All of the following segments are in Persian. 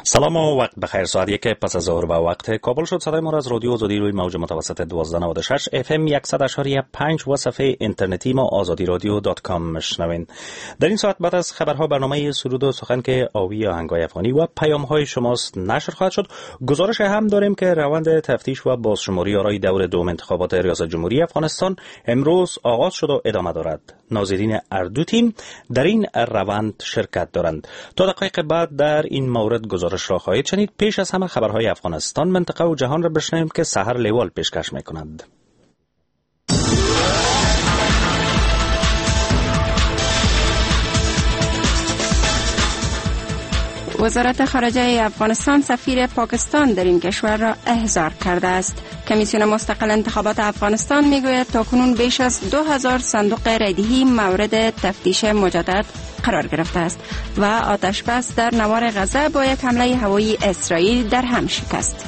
سلام و وقت بخیر. ساعت 1 پس از ظهر به وقت کابل شد. صدای ما را از رادیو آزادی روی موج متوسط 1296 FM 100.5 و صفحه اینترنتی ما azadiradyo.com میشنوین. در این ساعت بعد از خبرها برنامه سرود و سخن که آوی آهنگای افغانی و پیام‌های شماست نشر خواهد شد. گزارش هم داریم که روند تفتیش و بازشماری آرای دور دوم انتخابات ریاست جمهوری افغانستان امروز آغاز شد و ادامه دارد. ناظرین اردو تیم در این روند شرکت دارند. تا دقایق بعد در این مورد گزارش را خواهید شنید. پیش از همه خبرهای افغانستان، منطقه و جهان را بشنویم که سحر لیوال پیشکش می‌کند. وزارت خارجه افغانستان سفیر پاکستان در این کشور را احضار کرده است. کمیسیون مستقل انتخابات افغانستان میگوید تاکنون بیش از 2000 صندوق رایدهی مورد تفتیش مجدد قرار گرفته است و آتش بس در نوار غزه با یک حمله هوایی اسرائیل در هم شکست.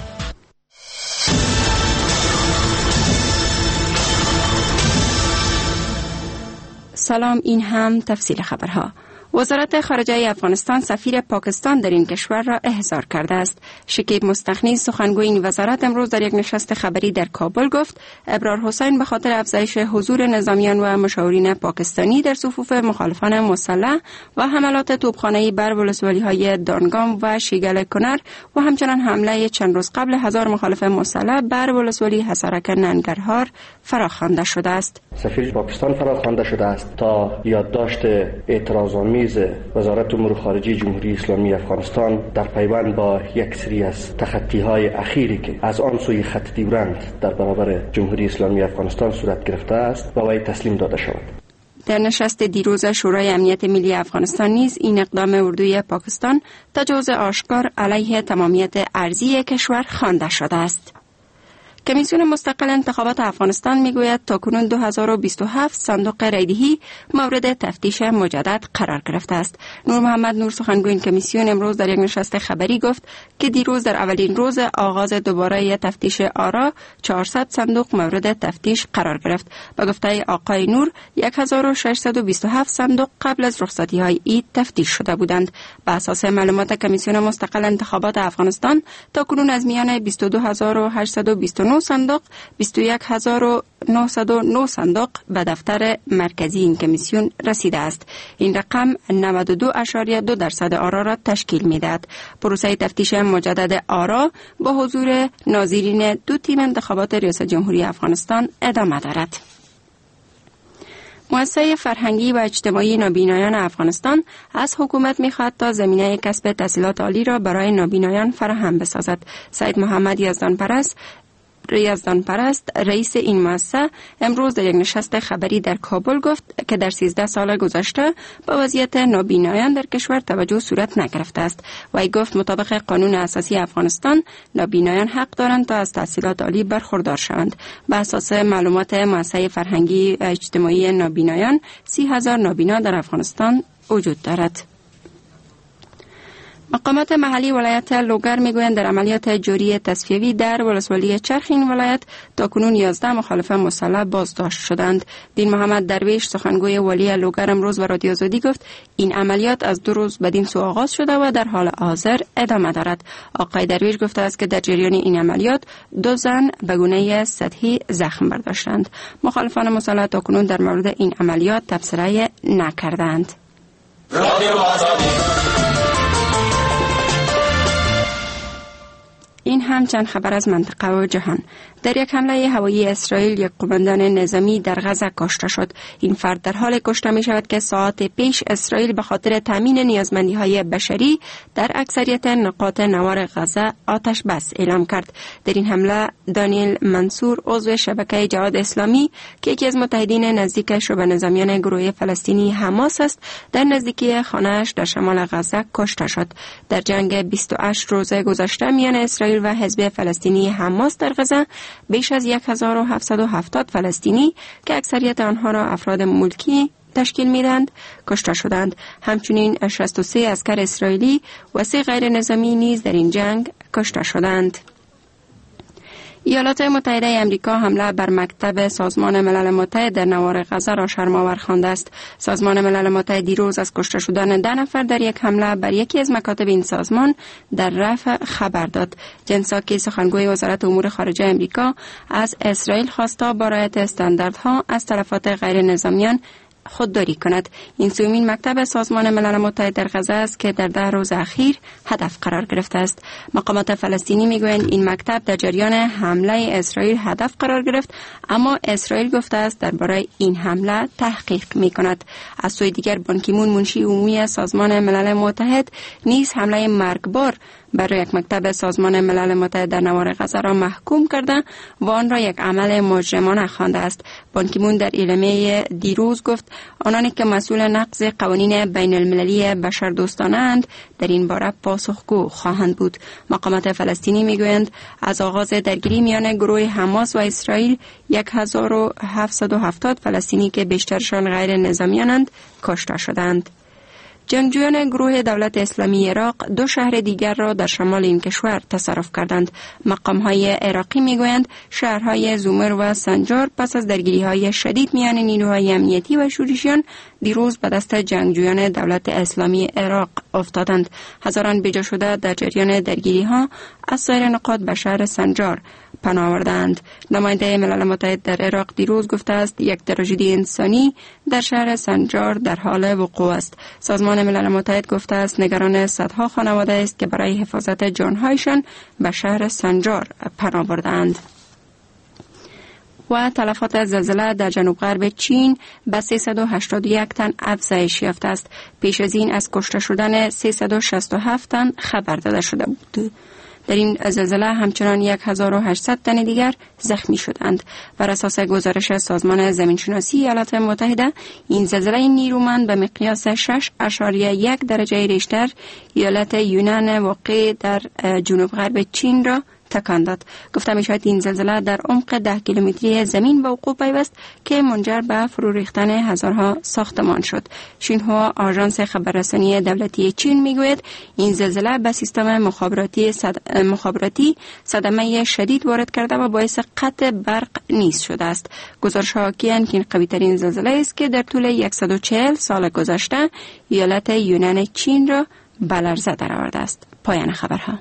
سلام، این هم تفصیل خبرها. وزارت خارجه افغانستان سفیر پاکستان در این کشور را احضار کرده است. شکیب مستغنی سخنگوی این وزارت امروز در یک نشست خبری در کابل گفت ابرار حسین به خاطر افزایش حضور نظامیان و مشاورین پاکستانی در صفوف مخالفان مسلح و حملات توپخانه‌ای بر ولسوالی‌های دانگام و شیگل کنر و همچنان حمله چند روز قبل 1000 مخالف مسلح بر ولسوالی حصارک ننگرهار فراخوانده شده است. سفیر پاکستان فراخوانده شده است تا یادداشت اعتراض‌آمیز وزارت امور خارجه جمهوری اسلامی افغانستان در پیوند با یک سری از تخطی‌های اخیری که از آن سوی خط دیورند در برابر جمهوری اسلامی افغانستان صورت گرفته است به وی تسلیم داده شود. در نشست دیروز شورای امنیت ملی افغانستان نیز این اقدام اردوی پاکستان تجاوز آشکار علیه تمامیت ارضی کشور خوانده شده است. کمیسیون مستقل انتخابات افغانستان میگوید تاکنون 2027 صندوق رایدهی مورد تفتیش مجدد قرار گرفته است. نور محمد نور سخنگوی این کمیسیون امروز در یک نشست خبری گفت که دیروز در اولین روز آغاز دوباره تفتیش آرا 400 صندوق مورد تفتیش قرار گرفت. به گفته آقای نور 1627 صندوق قبل از رخصتی‌های عید تفتیش شده بودند. بر اساس معلومات کمیسیون مستقل انتخابات افغانستان تاکنون از میان 22829 صندوق 21909 صندوق به دفتر مرکزی این کمیسیون رسیده است. این رقم 92.2% آرا را تشکیل می‌دهد. پروسه تفتیش مجدد آرا با حضور ناظرین دو تیم انتخابات ریاست جمهوری افغانستان ادامه دارد. مؤسسه فرهنگی و اجتماعی نابینایان افغانستان از حکومت می‌خواهد تا زمینه کسب تحصیلات عالی را برای نابینایان فراهم بسازد. سید محمد یزدانپرست رئیس این مؤسسه امروز در یک نشست خبری در کابل گفت که در 13 سال گذشته به وضعیت نابینایان در کشور توجه صورت نگرفته است. وی گفت مطابق قانون اساسی افغانستان نابینایان حق دارند تا از تحصیلات عالی برخوردار شوند. به اساس معلومات مؤسسه فرهنگی و اجتماعی نابینایان 30,000 نابینا در افغانستان وجود دارد. مقامات محلی ولایت لوگر میگویند در عملیات جوری تصفیوی در ولسوالی چرخ این ولایت تاکنون 11 مخالف مسلح بازداشت شدند. دین محمد درویش سخنگوی ولی لوگر امروز به رادیو آزادی گفت این عملیات از 2 روز بدین سو آغاز شده و در حال حاضر ادامه دارد. آقای درویش گفته است که در جریان این عملیات 2 زن به گونه سطحی زخم برداشتند. مخالفان مسلح تاکنون در مورد این عملیات تبصره نکردند. این هم چند خبر از منطقه و جهان. در یک حمله هوایی اسرائیل یک قماندان نظامی در غزه کشته شد. این فرد در حال کشته می شود که ساعات پیش اسرائیل به خاطر تامین نیازمندی‌های بشری در اکثریت نقاط نوار غزه آتش بس اعلام کرد. در این حمله دانیل منصور عضو شبکه جهاد اسلامی که یکی از متحدین نزدیک شبه نظامیان گروه فلسطینی حماس است در نزدیکی خانه‌اش در شمال غزه کشته شد. در جنگ 28 روزه گذشته میان اسرائیل و حزب فلسطینی حماس در غزه بیش از 1770 فلسطینی که اکثریت آنها را افراد ملکی تشکیل میدند کشته شدند. همچنین 63 عسکر اسرائیلی و 3 غیر نظامی نیز در این جنگ کشته شدند. ایالات متحده امریکا حمله بر مکتب سازمان ملل متحد در نوار غزه را شرم‌آور خوانده است. سازمان ملل متحد دیروز از کشته شدن 10 نفر در یک حمله بر یکی از مکاتب این سازمان در رفح خبر داد. جن ساکی سخنگوی وزارت امور خارجه امریکا از اسرائیل خواست تا با رعایت استانداردها از تلفات غیر نظامیان خودداری کند. این سومین مکتب سازمان ملل متحد در غزه است که در 10 روز اخیر هدف قرار گرفته است. مقامات فلسطینی میگویند این مکتب در جریان حمله اسرائیل هدف قرار گرفت، اما اسرائیل گفته است درباره این حمله تحقیق میکند. از سوی دیگر بان کی مون منشی عمومی سازمان ملل متحد نیز حمله مرگبار برای یک مکتب سازمان ملل متحد در نوار غزه را محکوم کرده و آن را یک عمل مجرمانه خوانده است. بان کی مون در اعلامیه دیروز گفت آنانی که مسئول نقض قوانین بین المللی بشردوستانه اند در این باره پاسخگو خواهند بود. مقامات فلسطینی میگویند از آغاز درگیری میان گروه حماس و اسرائیل 1770 فلسطینی که بیشترشان غیر نظامیانند کشته شدند. جنگجویان گروه دولت اسلامی عراق 2 شهر دیگر را در شمال این کشور تصرف کردند. مقام‌های عراقی میگویند شهرهای زومر و سنجار پس از درگیری‌های شدید میان نیروهای امنیتی و شورشیان دیروز به دست جنگجویان دولت اسلامی عراق افتادند. هزاران بجا شده در جریان درگیری‌ها از سایر نقاط به شهر سنجار پناه آوردند. نماینده ملل متحد در عراق دیروز گفته است یک تراژدی انسانی در شهر سنجار در حال وقوع است. سازمان ملل متحد گفته است نگران صدها خانواده است که برای حفاظت جانهایشان به شهر سنجار پناه بردند. و تلفات زلزله در جنوب غرب چین به 381 تن افزایش یافته است. پیش از این از کشته شدن 367 تن خبر داده شده بود. در این زلزله همچنان 1800 تن دیگر زخمی شدند. بر اساس گزارش سازمان زمینشناسی ایالات متحده این زلزله نیرومند به مقیاس 6.1 درجه ریشتر ایالت یونان واقع در جنوب غرب چین را تکان داد. گفته می شود این زلزله در عمق 10 کیلومتری زمین به وقوع پیوست که منجر به فرو ریختن هزارها ساختمان شد. شینهوا آژانس خبررسانی دولتی چین می گوید این زلزله به سیستم مخابراتی صدمه شدید وارد کرده و باعث قطع برق نیز شده است. گزارش‌ها حاکی‌اند که این قوی‌ترین زلزله است که در طول 140 سال گذشته ایالت یونان چین را به لرزه درآورده است. پایان خبرها.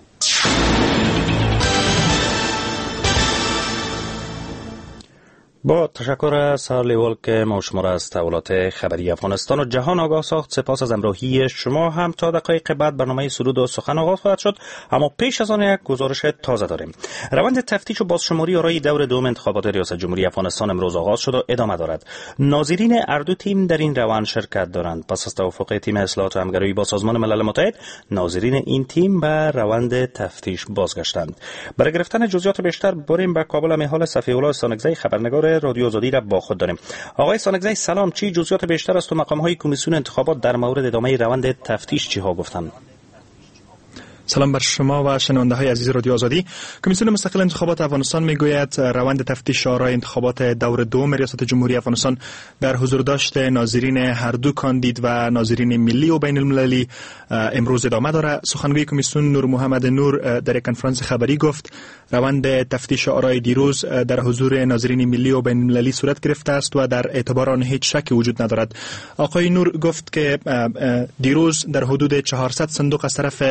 با تشکر سارلیول که ما شما را از تحولات خبری افغانستان و جهان آگاه ساخت. سپاس از همراهی شما. هم تا دقایق بعد برنامه سرود و سخن آغاز خواهد شد، اما پیش از آن یک گزارش تازه داریم. روند تفتیش و بازشماری آرای دور دوم انتخابات ریاست جمهوری افغانستان امروز آغاز شد و ادامه دارد. ناظرین هر دو تیم در این روند شرکت دارند. پس از توافق تیم اصلاحات و همکاری با سازمان ملل متحد، ناظرین این تیم به روند تفتیش بازگشتند. برای گرفتن جزئیات بیشتر بریم به کابل. میحال صفی‌الله سانگزی خبرنگار رادیو آزادی را با خود داریم. آقای سانگزی سلام، چی جزئیات بیشتر است و مقام‌های کمیسیون انتخابات در مورد ادامه روند تفتیش چی ها گفتند؟ سلام بر شما و شنونده‌های عزیز رادیو آزادی. کمیسیون مستقل انتخابات افغانستان میگوید روند تفتیش آرای انتخابات دور دوم ریاست جمهوری افغانستان در حضور داشت ناظرین هر دو کاندید و ناظرین ملی و بین المللی امروز ادامه دارد. سخنگوی کمیسیون نور محمد نور در یک کنفرانس خبری گفت روند تفتیش آرای دیروز در حضور ناظرین ملی و بین المللی صورت گرفته است و در اعتبار آن هیچ شکی وجود ندارد. آقای نور گفت که دیروز در حدود 400 صندوق از طرف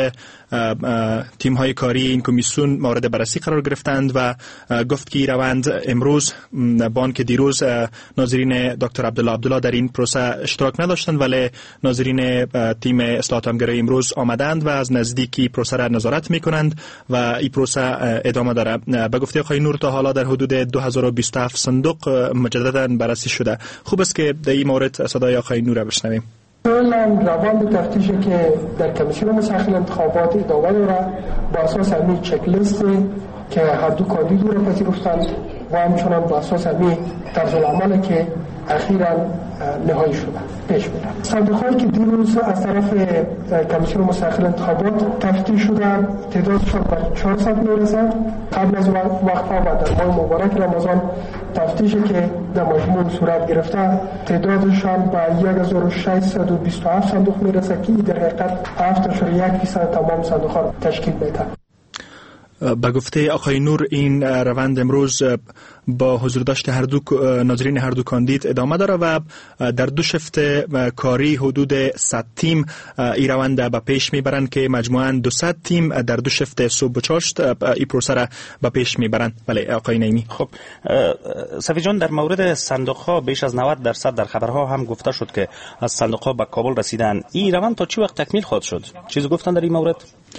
تیم های کاری این کمیسیون مورد بررسی قرار گرفتند و گفت که روند امروز با آنکه دیروز ناظرین دکتر عبدالله در این پروسه اشتراک نداشتند، ولی ناظرین تیم اصلاحات و همکاری امروز آمدند و از نزدیکی پروسه را نظارت میکنند و این پروسه ادامه دارد. به گفته آقای نور تا حالا در حدود 2027 صندوق مجددا بررسی شده. خوب است که در این مورد صدای آقای نور را بشنویم. روند تفتیشی که در کمیسیون مستقل انتخابات ادامه دارد با اساس همین چک لیستی که هر دو کاندید را پذیرفتند و همچنان با اساس همین طرز العملی که اخیراً نهایی شده پیش میرد. صندوق‌هایی که دیروز از طرف کمیسیون مستقل انتخابات تفتیش شده تعدادشان به 400 میرسد. قبل از وقفه و در ماه مبارک رمضان تفتیشی که در مجموع صورت گرفته تعدادشان به 1627 صندوق میرسد که در حقیقت 7.1% تمام صندوق‌ها تشکیل میده. به گفته آقای نور این روند امروز با حضور داشت ناظرین هر دو کاندید ادامه داره و در 2 شفت کاری حدود 100 تیم این روند به پیش میبرند که مجموعاً 200 تیم در 2 شفت صبح و چاشت این پروسه را به پیش میبرند. بله آقای نعیمی. خب صفی جان، در مورد صندوق‌ها بیش از 90% در خبرها هم گفته شد که از صندوق‌ها به کابل رسیدن. این روند تا چی وقت تکمیل خواهد شد؟ چیزی گفتن در این مورد؟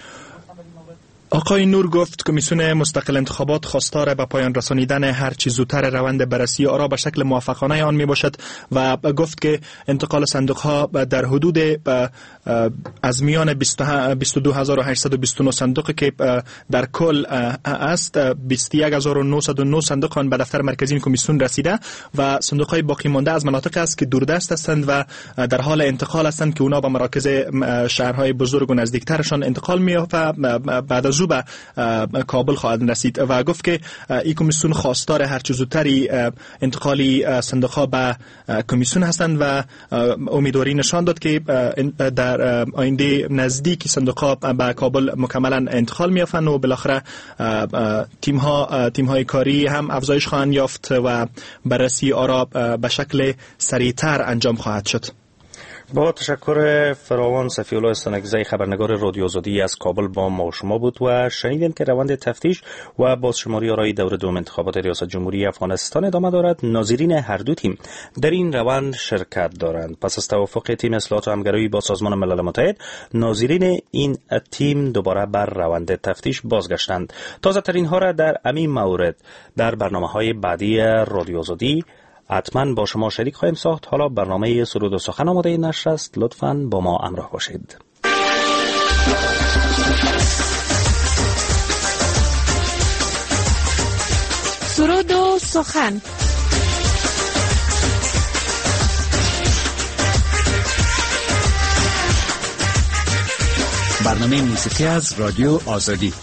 آقای نور گفت کمیسیون مستقل انتخابات خواستار به پایان رسانیدن هر چه زودتر روند بررسی آرا به شکل موافقانه آن می باشد و گفت که انتقال صندوق ها در حدود از میان 22829 صندوق که در کل است 21909 صندوق آن به دفتر مرکزی کمیسیون رسیده و صندوق های باقی مانده از مناطق است که دوردست هستند و در حال انتقال هستند که اونا به مراکز شهرهای بزرگ و نزدیکترشان انتقال می‌یافته بعد از به کابل خواهد رسید و گفت که این کمیسیون خواستار هر چه زودتری انتقالی صندوق‌ها به کمیسیون هستند و امیدواری نشان داد که در آینده نزدیک صندوق‌ها به کابل مکملا انتقال می‌یافند و بالاخره تیم‌های کاری هم افزایش خواهند یافت و بررسی آرا به شکل سریعتر انجام خواهد شد. با تشکر فراوان، صفی الله استانکزی خبرنگار رادیو آزادی از کابل با ما شما بود و شنیدیم که روند تفتیش و بازشماری آرای دور دوم انتخابات ریاست جمهوری افغانستان ادامه دارد. ناظرین هر دو تیم در این روند شرکت دارند. پس از توافق تیم اصلاحات و همکاری با سازمان ملل متحد، ناظرین این تیم دوباره بر روند تفتیش بازگشتند. تازه ترین ها را در همین مورد در برنامه‌های بعدی رادیو آزادی حتما با شما شریک خواهیم ساخت. حالا برنامه سرود و سخن آماده نشر است. لطفاً با ما همراه باشید. سرود و سخن. برنامه موسیقی از رادیو آزادی.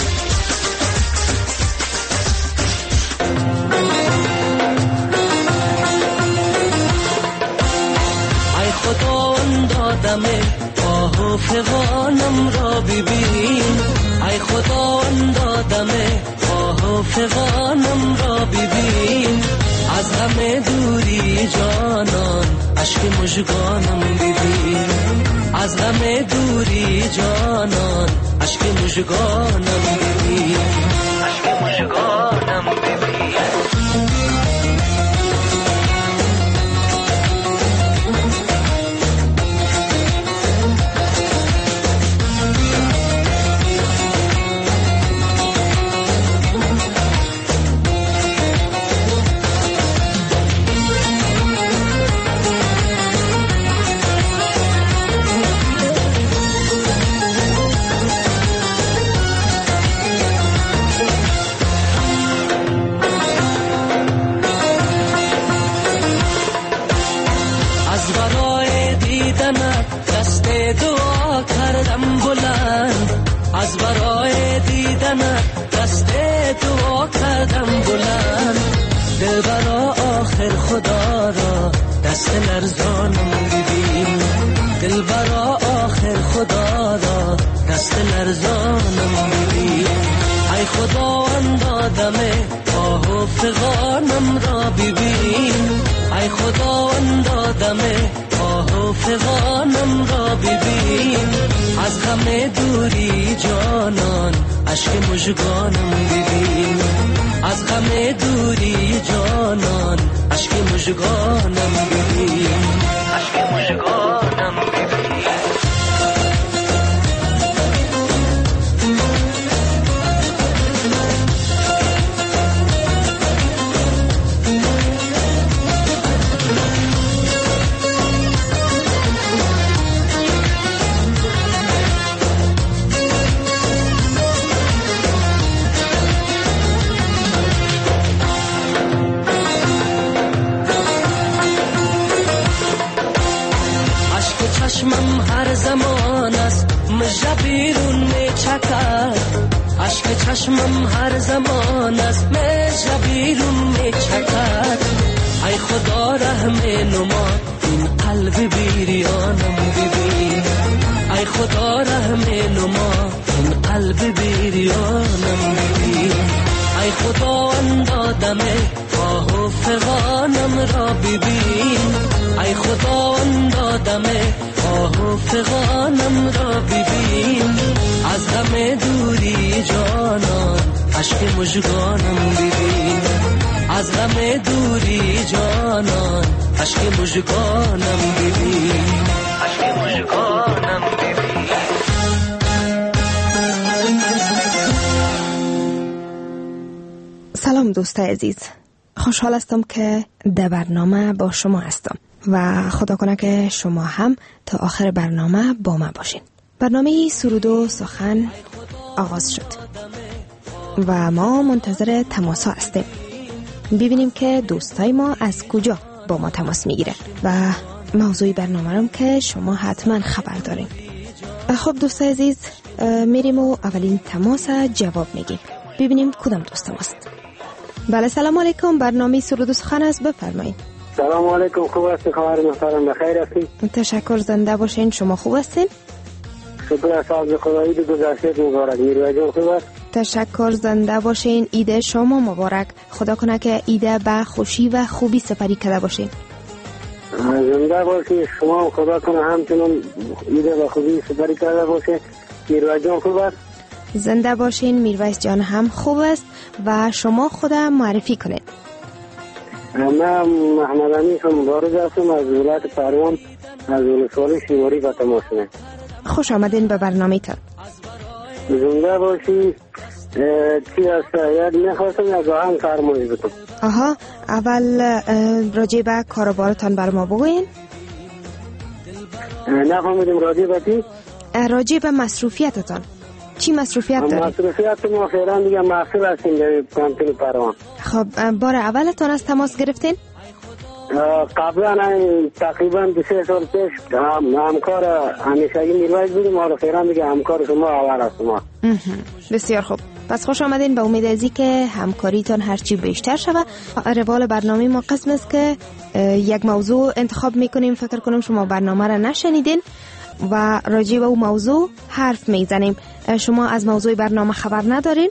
دادمه آه و فغانم را ببین، ای خداوند دادمه آه و فغانم را ببین، از همه دوری جانان اشک مژگانم ببین، از همه دوری جانان اشک مژگانم ببین، اشک مژگانم ببین. از برای دیدنت دست دعا کردم بلند، دل برا آخر خدا را دست لرزانم ببین، دل برا آخر خدا را دست لرزانم ببین، ای خداوند دادمه آه و فغانم را ببین، ای خداوند دادمه آه و فغانم را ببین، از همه دوری جانان اشک مژگانم ببین، از همه دوری جانان اشک مژگانم ببین، اشک مژگانم ببین. چشمم هر زمان است مژه بیرون می چکد، اشک چشمم هر زمان است مژه بیرون می چکد، ای خدا رحم نما این قلب بیریانم ببین، ای خدا رحم نما این قلب قلب بیریانم ببین. ای خداوند آدم آه و فغانم را ببین. ای خداوند آدم آه و فغانم را ببین. از غم دوری جانان عشق مژگانم ببین. از غم دوری جانان عشق مژگانم ببین. عشق مژگانم ببین. سلام دوستای عزیز، خوشحال هستم که در برنامه با شما هستم و خدا کنه که شما هم تا آخر برنامه با من باشین. برنامه سرود و سخن آغاز شد و ما منتظر تماس ها هستیم. ببینیم که دوستای ما از کجا با ما تماس میگیرن و موضوع برنامه رو که شما حتما خبر دارین. خب دوستای عزیز، میریم و اولین تماس جواب میگیم. ببینیم کدام دوست ماست. بله سلام علیکم، برنامه سرود و سخن است، بفرمایید. سلام علیکم، خوب هستید؟ خبر محترم بخیر هستید؟ تشکر، زنده باشین. شما خوب هستین؟ شکر از خدای گذشته مبارک. میروی جان خوب است؟ تشکر، زنده باشین. عید شما مبارک. خدا کنه که عید به خوشی و خوبی سپری کرده باشین. زنده باشید شما، خدا کنه همچنان عید به خوبی سپری کرده باشه. میروی جان خوب است؟ زنده باشین. میرویس جان هم خوب است و شما خدا معرفی کنید. من محمد امین مبارک هستم از ولایت پروان، از ولسوالی شیواری و تماسه. خوش آمدین به برنامه تان. زنده باشی. چی است؟ یاد میخواستم یک آهنگ فرمایش بکنم. آها، اول راجع به کاروبارتان بر ما بگوین. نفهمیدم راجع به چی؟ راجع به مصروفیتتان. چی مصروفیت دارید؟ مصروفیت ما فعلا دیگه محصول هستیم در کانتین پروان. خب بار اولتان از تماس گرفتین؟ قبلا تقریبا 2-3 سال پیش همکار همیشگی میرویس بودیم، حالا فعلا دیگه همکار شما اول است ما. بسیار خوب، پس خوش آمدین. به امید ازی که همکاریتان هرچی بیشتر شود. روال برنامه ما قسم است که یک موضوع انتخاب میکنیم، فکر کنم شما برنامه را نشنیدین و راجع به اون موضوع حرف میزنیم. شما از موضوع برنامه خبر ندارین؟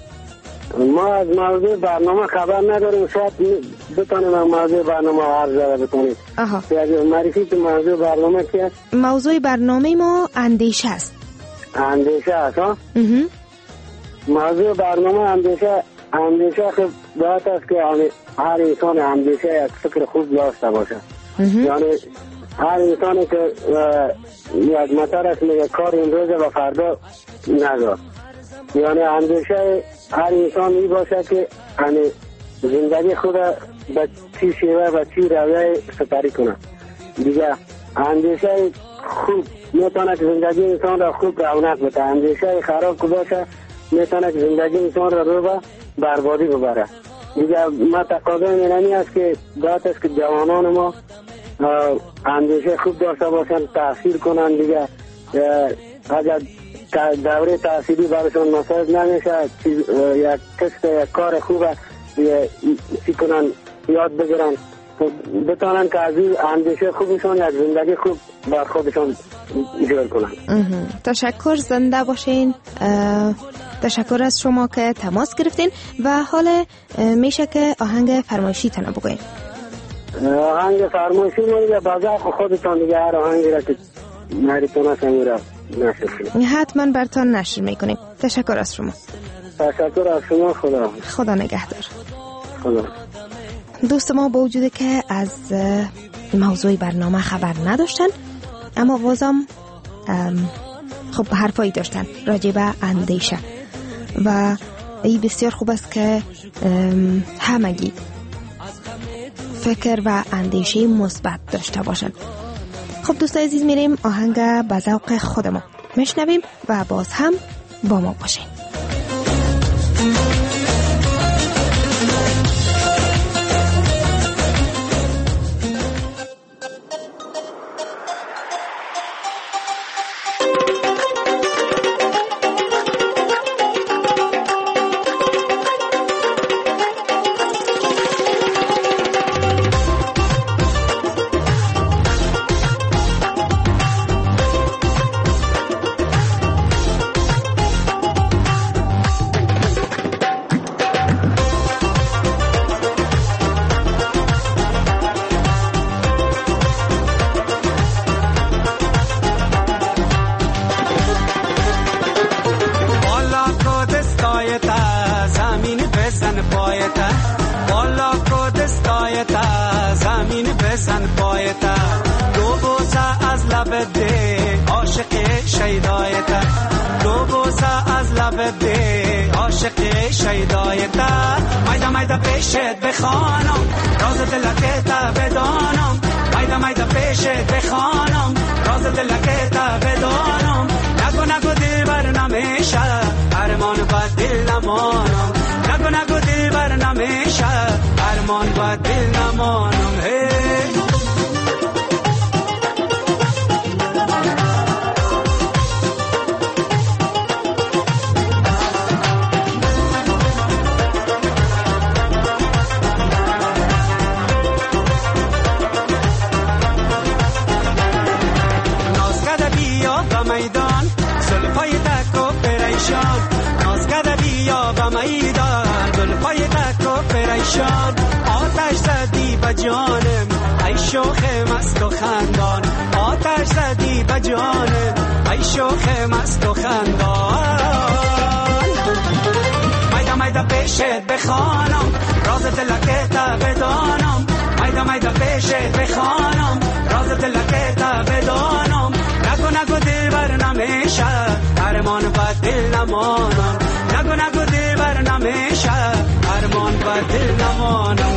ما از موضوع برنامه خبر نداریم. شاید بتونیم موضوع برنامه عرض بکنیم. معرفی تو موضوع برنامه چی است؟ موضوع برنامه ما اندیشه است. اندیشه است ها؟ موضوع برنامه اندیشه خب باید است که هر انسان اندیشه یک فکر خوب داشته باشه. یعنی هر انسانی که یک مطر است میگه کار امروز و فردا ندار. یعنی اندیشه هر انسان می باشه که زندگی خود به چی شیوه و چی رویه سپری کنه. دیگه اندیشه خوب میتونه که زندگی انسان را خوب رونق بده. اندیشه خراب که باشه میتونه که زندگی انسان را رو به بربادی ببره. دیگه ما تقاضای اینمی است که باید است که جوانان ما اندیشه خوب داشته باشن، تحصیل کنن. دیگه اگر دوره تحصیلی برشون مساعد نمیشه، یک کسب یک کار خوبه چی کنن یاد بگیرن، بتونن که از این اندیشه خوبشون یک زندگی خوب بر خودشون جور کنن. تشکر، زنده باشین. تشکر از شما که تماس گرفتین و حال میشه که آهنگ فرمایشی تنه بگوین. آهنگ فرمایشی یا بازار خودتان دیگه هر آهنگی را که مریتون هست میره نشر کنیم. حتما برتان نشر میکنیم. تشکر از شما. تشکر از شما. خدا نگهدار. خدا. دوست ما با وجوده که از موضوع برنامه خبر نداشتن اما بازم خب حرفایی داشتن راجع به اندیشه و این بسیار خوب است که همگی فکر و اندیشه مثبت داشته باشن. خب دوستای عزیز، میریم آهنگ به ذوق خودمون میشنویم و باز هم با ما باشین. دایتا والا کو دستایتا زمین بزن پایتا دو بوسه از لب ده عاشق شیدایتا دو بوسه از لب ده عاشق شیدایتا مایدا مایدا پیشت بخوانم راز دلکتا بدانم مایدا مایدا پیشت بخوانم راز دلکتا بدانم نگو نگو دلبر نمیشه ارمان با دل نمانم نگو نگو دلبر نمیشه ارمان با دل نمانم میدان زلفای تک و پریشان ناز کرده بیا به میدان زلفای تک و پریشان آتش زدی به جانم ای شوخ مست و خندان آتش زدی به جانم ای شوخ مست و خندان میدا میدا پیشت بخوانم راز دلکتا بدانم میدا میدا پیشت بخوانم راز دلکتا بدانم نگو نگو دلبر نمیشه ارمان با دل نمانم نگو نگو دلبر نمیشه ارمان با دل نمانم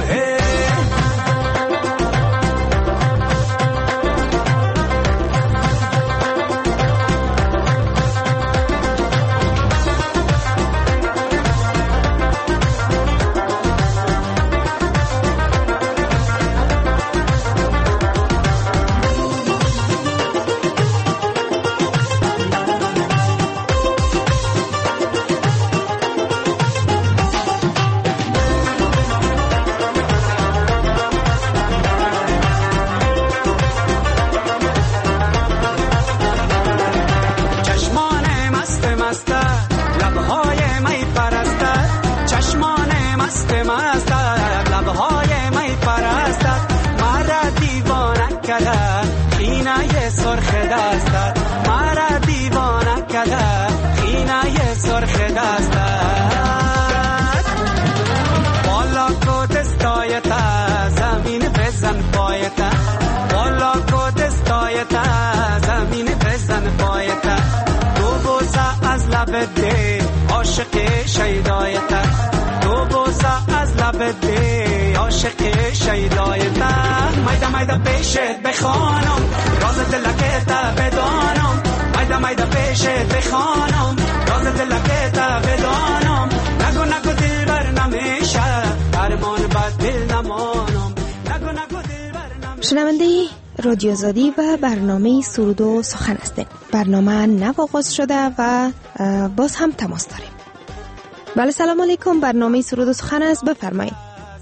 زمین بزن پایتا والا کو دستایتا زمین بزن پایتا دو بوسه از لب ده عاشق شیدایتا دو بوسه از لب ده عاشق شیدایتا میدا میدا پیشت بخوانم راز دلکتا بدانم میدا میدا پیشت بخوانم راز دلکتا بدانم نگو نگو دلبر نمیشه ارمان با دل نمانم نگو نگو دلبر شنونده رادیو آزادی و برنامه سرود و سخن هستیم. برنامه نو آغاز شده و باز هم تماس داریم. بله سلام علیکم، برنامه سرود و سخن است، بفرمایید.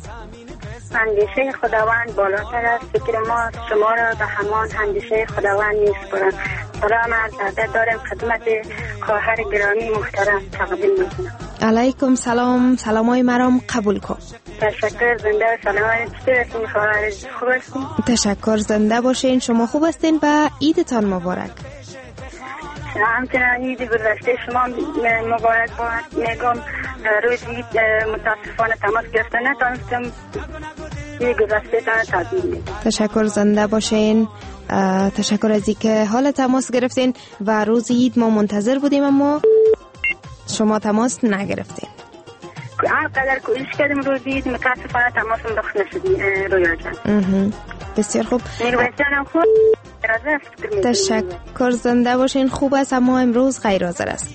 اندیشه خداوند بالاتر است، فکر ما شما را به همان اندیشه خداوند می‌سپارم. سلام عرض ادب دارم خدمت خواهر گرامی محترم تقدیم می‌کنم. علیکم سلام، سلامای مرام قبول کن. تشکر، زنده و سلامت. چطور خواهر خوب هستین؟ تشکر، زنده باشین. شما خوب هستین و عیدتان مبارک. همچنان عید گذشته شما مبارک باد. میگم روز عید متاسفانه تماس گرفتن نتونستم. عید گذشته تان تبدیل میگم. تشکر، زنده باشین. تشکر از اینکه حال تماس گرفتین و روز عید ما منتظر بودیم اما شما تماس نگرفتین. هرقدر کوشش کردیم روز عید متاسفانه تماسم دخت نشدیم رویا جان. بسیار خوب. میرویسیانم خوب تشکر، زنده باشین. خوب است اما امروز غیر حاضر است.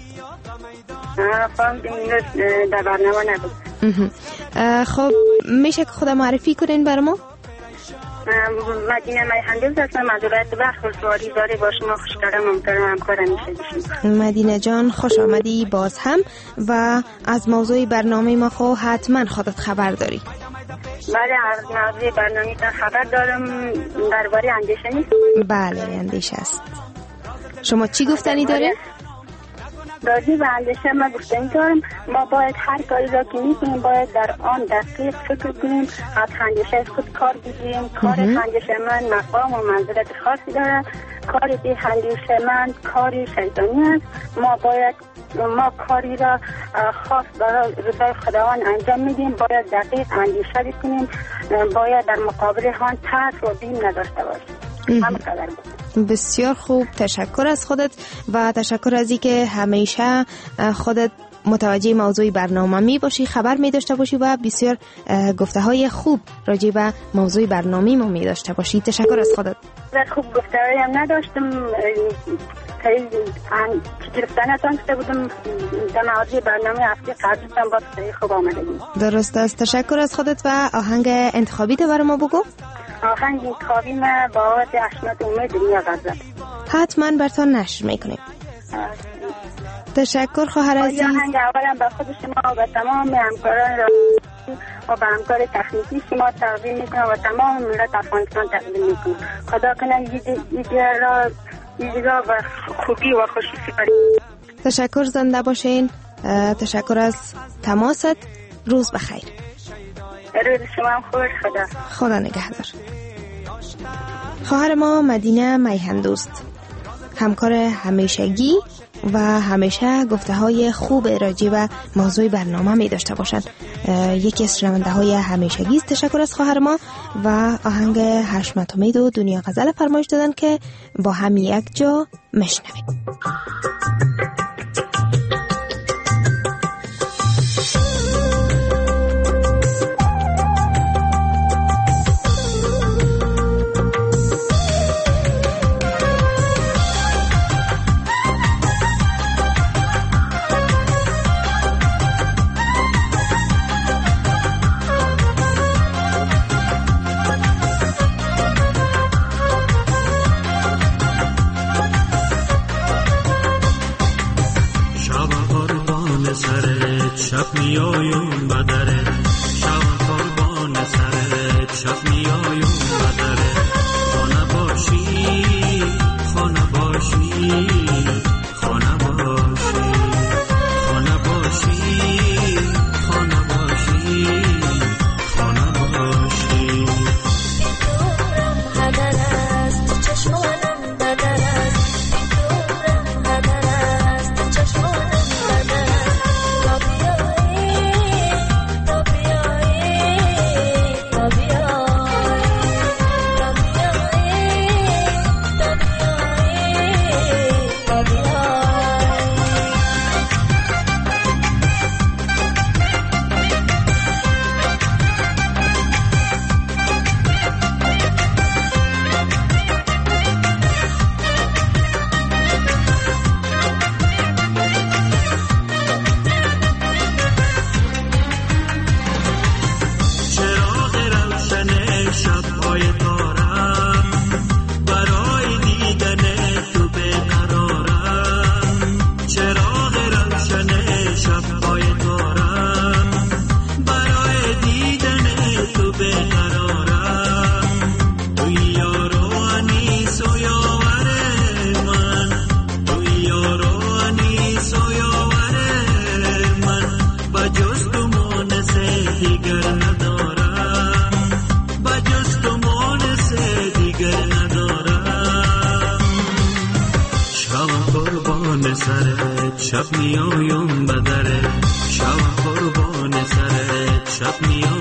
در برنامه نبود. خب میشه که خود معرفی کنین بر ما؟ مدینه میهندوز هستم، از ولایت بلخ. خوشواری داره با شما خوشکارم ممکنه همکار همیشه بشیم. مدینه جان خوش آمدی باز هم و از موضوع برنامه ما خو حتما خودت خبر داری. بله، از موضوع برنامه تا خبر دارم. درباره اندیشه نیست؟ بله اندیشه است. شما چی گفتنی داره؟ راجع به اندیشه ما گفتنی دارم. ما باید هر کاری را که میکنیم باید در آن دقیق فکر کنیم، از اندیشه خود کار بگیریم. کار اندیشه من مقام و منزلت خاصی داره کار بی اندیشه‌مند کاری شیطانی است. ما کاری را خاص برای رضای خداوند انجام میدیم. باید دقیق اندیشه بکنیم، باید در مقابل آن ترس و بیم نداشته باشیم. بسیار خوب، تشکر از خودت و تشکر از اینکه همیشه خودت متوجه موضوع برنامه می باشی، خبر می داشته باشی و بسیار گفته های خوب راجع به موضوع برنامه ما می داشته باشی. تشکر از خودت. خوب گفته هم نداشتم، گرفتنتان شده بودم در موضوع برنامه هفته قبلتان با خوب آمدگیم. درست است، تشکر از خودت و آهنگ انتخابی تو برای ما بگو. آهنگ انتخابی ما با آواز اشنات امید دنیا غزل حتما برتان نشر میکنیم. تشکر خواهر عزیز. آهنگ اولا به خود شما و تمام همکاران و به همکار تکنیکی شما تقدیم میکنم و تمام ملت افغانستان تقدیم میکنم. خدا کنه ایدی را و خوبی و خوشی سپری. تشکر، زنده باشین. تشکر از تماست. روز بخیر. روز شما هم خوش. خدا نگهدار. خواهر ما مدینه میهندوست، همکار همیشگی و همیشه گفته های خوب راجع به موضوع برنامه می داشته باشند. یکی از شنونده های همیشگی است. تشکر از خواهر ما و آهنگ حشمت امید و دنیا غزل فرمایش دادن که با هم یک جا مشنویم. شب میایم بدره، شب قربان سرت، شب میایم بدره. خانه باشی، خانه باشی، خانه باشی، خانه باشی، خانه باشی، خانه باشی. دورم هدر است، چشمانم بدر است. دورم هدر است، چشمانم بدر است. شب میایم بدره، شب قربان سرت، شب میایم